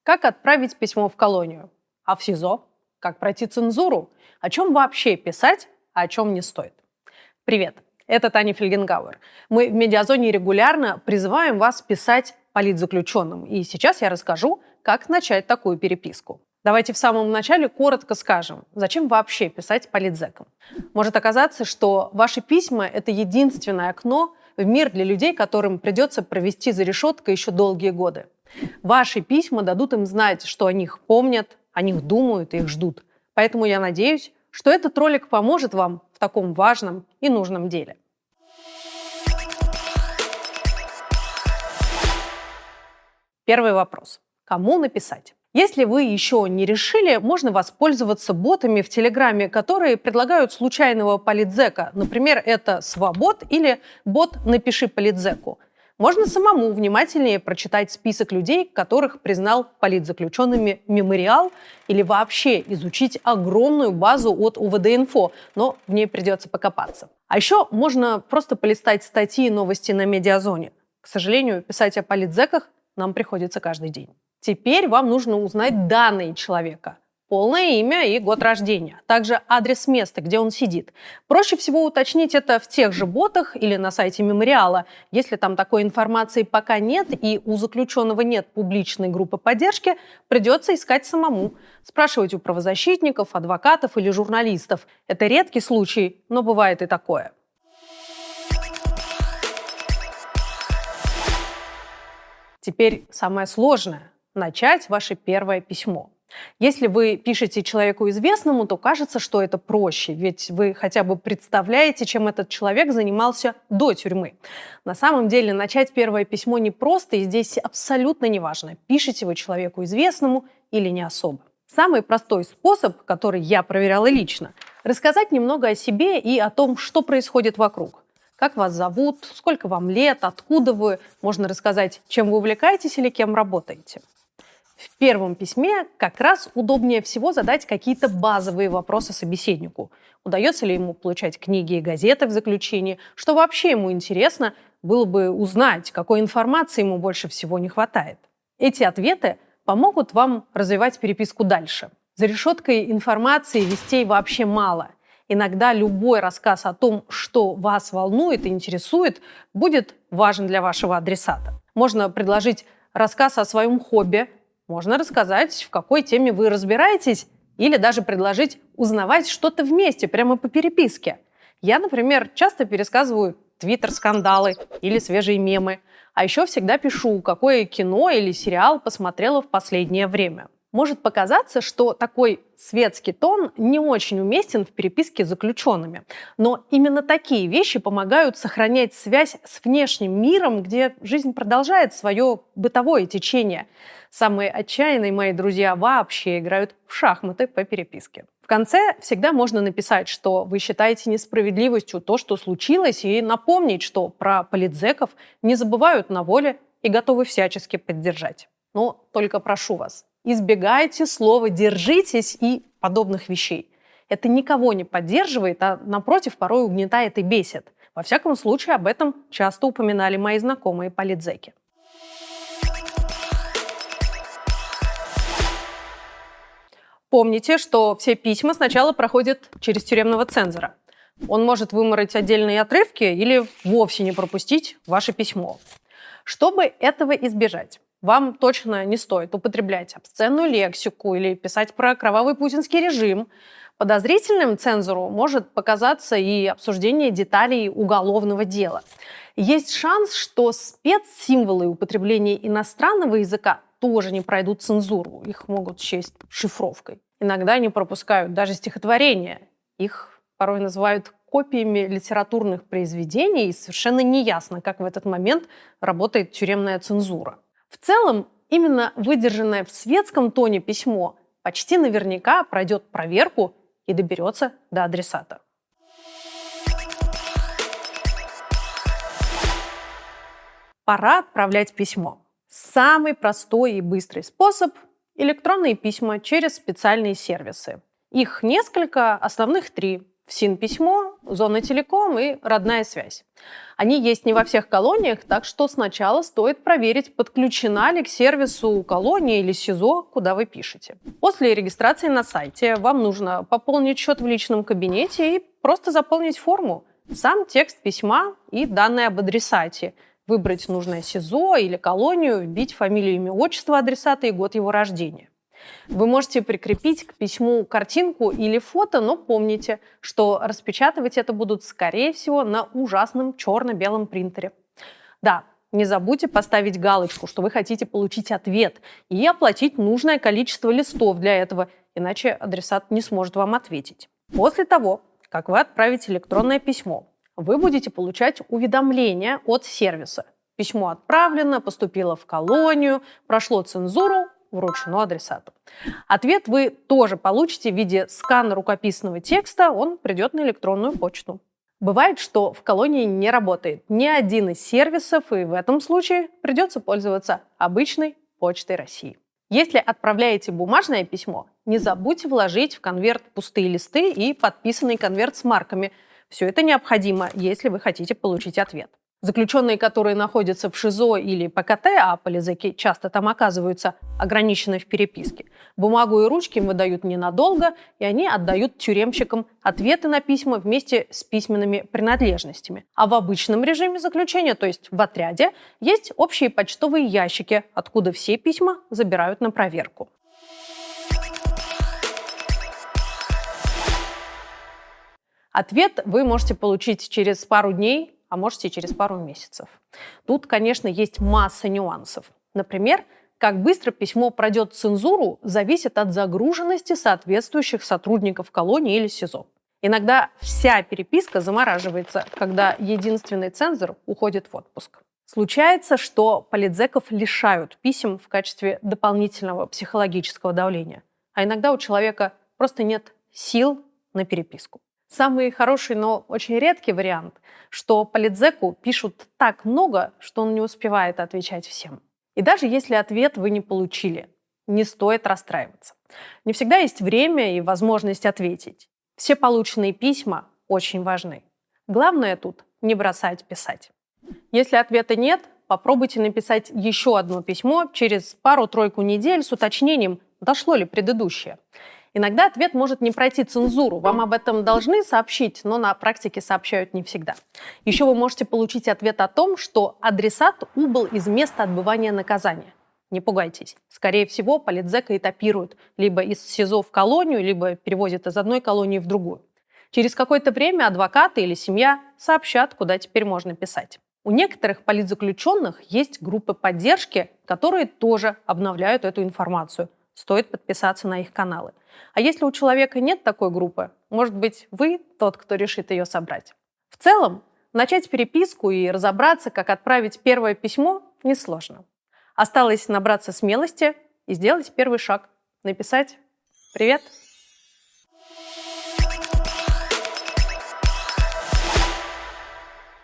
Как отправить письмо в колонию? А в СИЗО? Как пройти цензуру? О чем вообще писать, а о чем не стоит? Привет, это Таня Фельгенгауэр. Мы в Медиазоне регулярно призываем вас писать политзаключенным. И сейчас я расскажу, как начать такую переписку. Давайте в самом начале коротко скажем, зачем вообще писать политзекам. Может оказаться, что ваши письма – это единственное окно в мир для людей, которым придется провести за решеткой еще долгие годы. Ваши письма дадут им знать, что о них помнят, о них думают и их ждут. Поэтому я надеюсь, что этот ролик поможет вам в таком важном и нужном деле. Первый вопрос. Кому написать? Если вы еще не решили, можно воспользоваться ботами в Телеграме, которые предлагают случайного политзека. Например, это Свобод или бот «Напиши политзеку». Можно самому внимательнее прочитать список людей, которых признал политзаключенными мемориал, или вообще изучить огромную базу от УВД-инфо, но в ней придется покопаться. А еще можно просто полистать статьи и новости на Медиазоне. К сожалению, писать о политзеках нам приходится каждый день. Теперь вам нужно узнать данные человека. Полное имя и год рождения, а также адрес места, где он сидит. Проще всего уточнить это в тех же ботах или на сайте мемориала. Если там такой информации пока нет и у заключенного нет публичной группы поддержки, придется искать самому. Спрашивать у правозащитников, адвокатов или журналистов. Это редкий случай, но бывает и такое. Теперь самое сложное – начать ваше первое письмо. Если вы пишете человеку известному, то кажется, что это проще, ведь вы хотя бы представляете, чем этот человек занимался до тюрьмы. На самом деле начать первое письмо непросто, и здесь абсолютно неважно, пишете вы человеку известному или не особо. Самый простой способ, который я проверяла лично, рассказать немного о себе и о том, что происходит вокруг. Как вас зовут, сколько вам лет, откуда вы, можно рассказать, чем вы увлекаетесь или кем работаете. В первом письме как раз удобнее всего задать какие-то базовые вопросы собеседнику. Удается ли ему получать книги и газеты в заключении? Что вообще ему интересно было бы узнать, какой информации ему больше всего не хватает? Эти ответы помогут вам развивать переписку дальше. За решеткой информации вестей вообще мало. Иногда любой рассказ о том, что вас волнует и интересует, будет важен для вашего адресата. Можно предложить рассказ о своем хобби, можно рассказать, в какой теме вы разбираетесь, или даже предложить узнавать что-то вместе, прямо по переписке. Я, например, часто пересказываю твиттер-скандалы или свежие мемы, а еще всегда пишу, какое кино или сериал посмотрела в последнее время. Может показаться, что такой светский тон не очень уместен в переписке с заключенными. Но именно такие вещи помогают сохранять связь с внешним миром, где жизнь продолжает свое бытовое течение. Самые отчаянные мои друзья вообще играют в шахматы по переписке. В конце всегда можно написать, что вы считаете несправедливостью то, что случилось, и напомнить, что про политзеков не забывают на воле и готовы всячески поддержать. Но только прошу вас, избегайте слова «держитесь» и подобных вещей. Это никого не поддерживает, а, напротив, порой угнетает и бесит. Во всяком случае, об этом часто упоминали мои знакомые политзеки. Помните, что все письма сначала проходят через тюремного цензора. Он может вымороть отдельные отрывки или вовсе не пропустить ваше письмо. Чтобы этого избежать, вам точно не стоит употреблять обсценную лексику или писать про кровавый путинский режим. Подозрительным цензору может показаться и обсуждение деталей уголовного дела. Есть шанс, что спецсимволы и употребление иностранного языка тоже не пройдут цензуру. Их могут счесть шифровкой. Иногда не пропускают даже стихотворения. Их порой называют копиями литературных произведений, и совершенно неясно, как в этот момент работает тюремная цензура. В целом, именно выдержанное в светском тоне письмо почти наверняка пройдет проверку и доберется до адресата. Пора отправлять письмо. Самый простой и быстрый способ – электронные письма через специальные сервисы. Их несколько, основных 3. ФСИН-письмо, зона телеком и родная связь. Они есть не во всех колониях, так что сначала стоит проверить, подключена ли к сервису колония или СИЗО, куда вы пишете. После регистрации на сайте вам нужно пополнить счет в личном кабинете и просто заполнить форму. Сам текст письма и данные об адресате. Выбрать нужное СИЗО или колонию, вбить фамилию, имя, отчество адресата и год его рождения. Вы можете прикрепить к письму картинку или фото, но помните, что распечатывать это будут, скорее всего, на ужасном черно-белом принтере. Да, не забудьте поставить галочку, что вы хотите получить ответ, и оплатить нужное количество листов для этого, иначе адресат не сможет вам ответить. После того, как вы отправите электронное письмо, вы будете получать уведомления от сервиса. Письмо отправлено, поступило в колонию, прошло цензуру, вручено адресату. Ответ вы тоже получите в виде скана рукописного текста, он придет на электронную почту. Бывает, что в колонии не работает ни один из сервисов, и в этом случае придется пользоваться обычной почтой России. Если отправляете бумажное письмо, не забудьте вложить в конверт пустые листы и подписанный конверт с марками. Все это необходимо, если вы хотите получить ответ. Заключенные, которые находятся в ШИЗО или ПКТ, а полизеки часто там оказываются, ограничены в переписке. Бумагу и ручки им выдают ненадолго, и они отдают тюремщикам ответы на письма вместе с письменными принадлежностями. А в обычном режиме заключения, то есть в отряде, есть общие почтовые ящики, откуда все письма забирают на проверку. Ответ вы можете получить через пару дней, а можете через пару месяцев. Тут, конечно, есть масса нюансов. Например, как быстро письмо пройдет цензуру, зависит от загруженности соответствующих сотрудников колонии или СИЗО. Иногда вся переписка замораживается, когда единственный цензор уходит в отпуск. Случается, что политзеков лишают писем в качестве дополнительного психологического давления, а иногда у человека просто нет сил на переписку. Самый хороший, но очень редкий вариант, что политзеку пишут так много, что он не успевает отвечать всем. И даже если ответ вы не получили, не стоит расстраиваться. Не всегда есть время и возможность ответить. Все полученные письма очень важны. Главное тут не бросать писать. Если ответа нет, попробуйте написать еще одно письмо через пару-тройку недель с уточнением, дошло ли предыдущее. Иногда ответ может не пройти цензуру. Вам об этом должны сообщить, но на практике сообщают не всегда. Еще вы можете получить ответ о том, что адресат убыл из места отбывания наказания. Не пугайтесь. Скорее всего, политзека этапируют либо из СИЗО в колонию, либо перевозят из одной колонии в другую. Через какое-то время адвокаты или семья сообщат, куда теперь можно писать. У некоторых политзаключенных есть группы поддержки, которые тоже обновляют эту информацию. Стоит подписаться на их каналы. А если у человека нет такой группы, может быть, вы тот, кто решит ее собрать. В целом, начать переписку и разобраться, как отправить первое письмо, несложно. Осталось набраться смелости и сделать первый шаг. Написать «Привет,